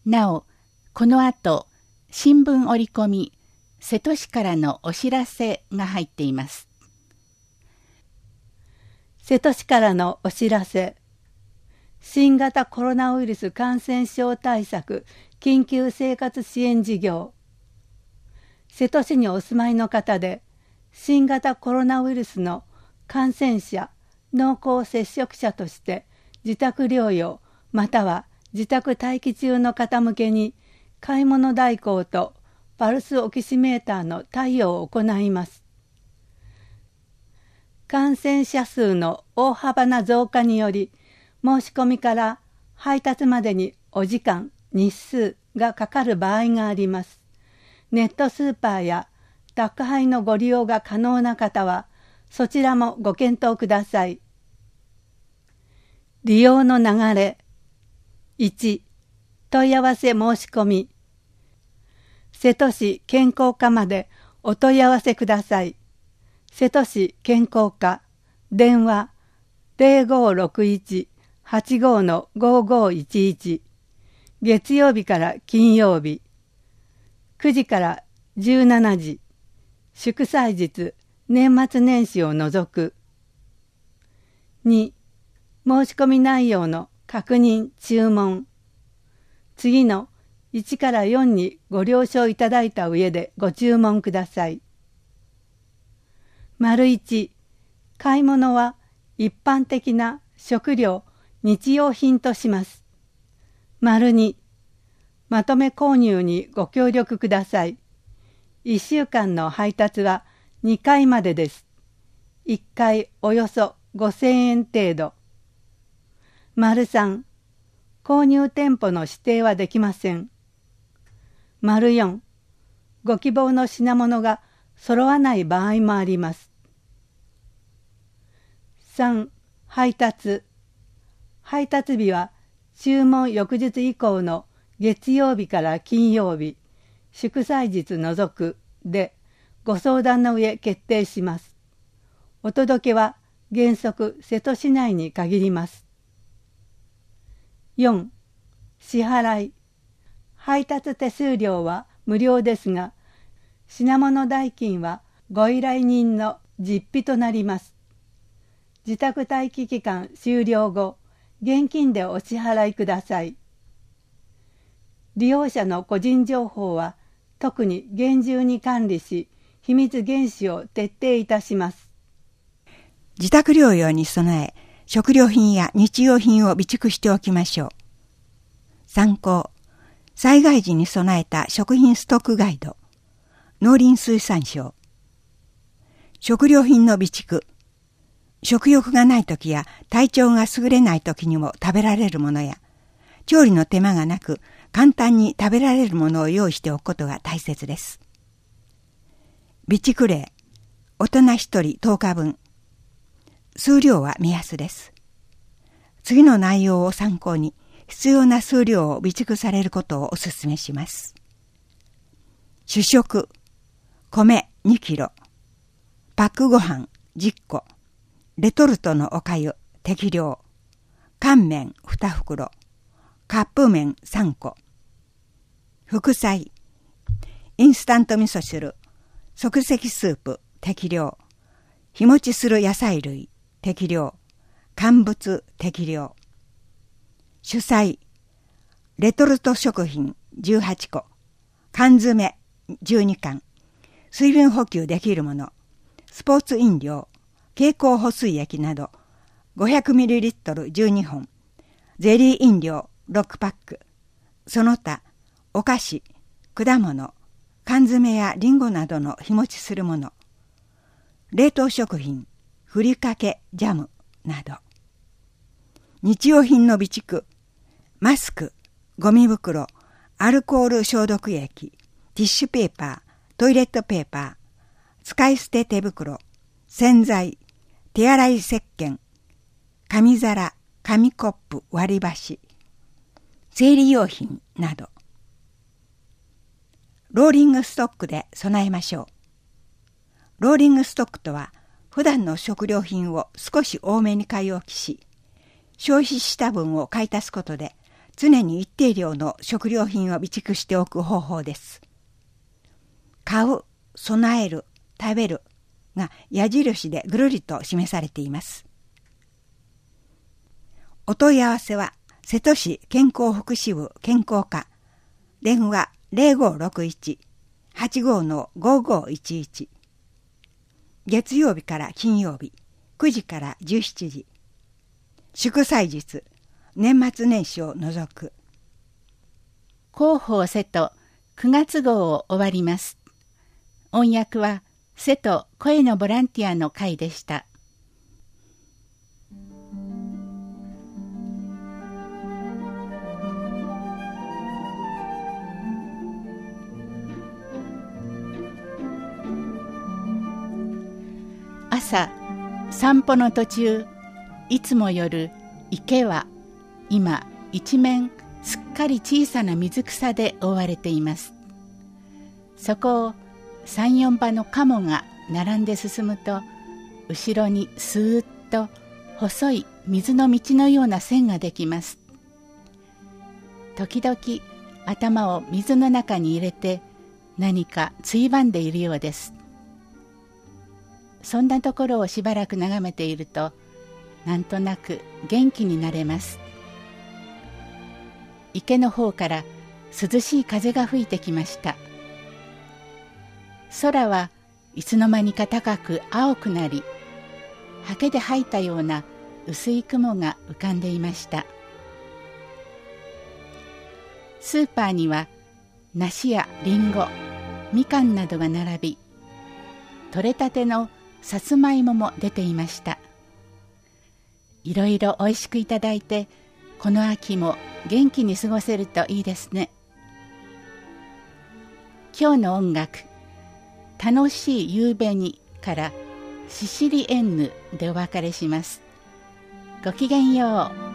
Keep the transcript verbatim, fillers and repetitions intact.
なお、この後、新聞折り込み、瀬戸市からのお知らせが入っています。 瀬戸市からのお知らせ。新型コロナウイルス感染症対策緊急生活支援事業。瀬戸市にお住まいの方で、新型コロナウイルスの感染者、濃厚接触者として自宅療養または自宅待機中の方向けに買い物代行とパルスオキシメーターの対応を行います。感染者数の大幅な増加により、申し込みから配達までにお時間、日数がかかる場合があります。ネットスーパーや宅配のご利用が可能な方は、そちらもご検討ください。利用の流れ。いち、問い合わせ申し込み。瀬戸市健康課までお問い合わせください。瀬戸市健康課、電話ゼロごろくいち はちごのごごいちいち、月曜日から金曜日、くじからじゅうしちじ、祝祭日、年末年始を除く。に、申し込み内容の確認・注文。次のいちからよんにご了承いただいた上でご注文ください。丸いち、買い物は一般的な食料・日用品とします。丸に、まとめ購入にご協力ください。いっしゅうかんの配達はにかいまでです。いっかいおよそごせんえん程度。丸さん、購入店舗の指定はできません。丸よん、ご希望の品物が揃わない場合もあります。さん、配達。配達日は注文翌日以降の月曜日から金曜日、祝祭日除くでご相談の上決定します。お届けは原則瀬戸市内に限ります。よん、支払い。配達手数料は無料ですが、品物代金はご依頼人の実費となります。自宅待機期間終了後、現金でお支払いください。利用者の個人情報は特に厳重に管理し、秘密厳守を徹底いたします。 自宅療養に備え、食料品や日用品を備蓄しておきましょう。参考、災害時に備えた食品ストックガイド、農林水産省。食料品の備蓄。食欲がないときや体調が優れないときにも食べられるものや、調理の手間がなく簡単に食べられるものを用意しておくことが大切です。備蓄例、大人ひとりとおかぶん。数量は目安です。次の内容を参考に必要な数量を備蓄されることをお勧めします。主食、米にキロ、パックご飯じっこ、レトルトのおかゆ適量、乾麺に袋、カップ麺さんこ、副菜、インスタント味噌汁、即席スープ適量、日持ちする野菜類適量、乾物適量。主菜、レトルト食品じゅうはちこ、缶詰じゅうにかん、水分補給できるもの、スポーツ飲料、経口補水液など ごひゃくミリリットルじゅうにほん、ゼリー飲料ろくパック、その他お菓子、果物、缶詰やリンゴなどの日持ちするもの、冷凍食品、ふりかけ、ジャムなど。日用品の備蓄、マスク、ゴミ袋、アルコール消毒液、ティッシュペーパー、トイレットペーパー、使い捨て手袋、洗剤、手洗い石鹸、紙皿、紙コップ、割り箸、生理用品など。ローリングストックで備えましょう。ローリングストックとは、普段の食料品を少し多めに買い置きし、消費した分を買い足すことで、 常に一定量の食料品を備蓄しておく方法です。買う、備える、食べるが矢印でぐるりと示されています。お問い合わせは瀬戸市健康福祉部健康課、電話 ゼロごろくいち はちごのごごいちいち、月曜日から金曜日くじからじゅうしちじ、祝祭日、年末年始を除く。 広報瀬戸くがつ号を終わります。音訳は瀬戸声のボランティアの会でした。朝、散歩の途中、いつも夜、池は今一面すっかり小さな水草で覆われています。そこを三四羽のカモが並んで進むと、後ろにスーッと細い水の道のような線ができます。時々頭を水の中に入れて何かついばんでいるようです。そんなところをしばらく眺めていると、なんとなく元気になれます。池の方から涼しい風が吹いてきました。空はいつの間にか高く青くなり、刷毛で吐いたような薄い雲が浮かんでいました。スーパーには梨やリンゴ、みかんなどが並び、取れたてのさつまいもも出ていました。いろいろおいしくいただいて、この秋も元気に過ごせるといいですね。今日の音楽、楽しい夕べにからシシリエンヌでお別れします。ごきげんよう。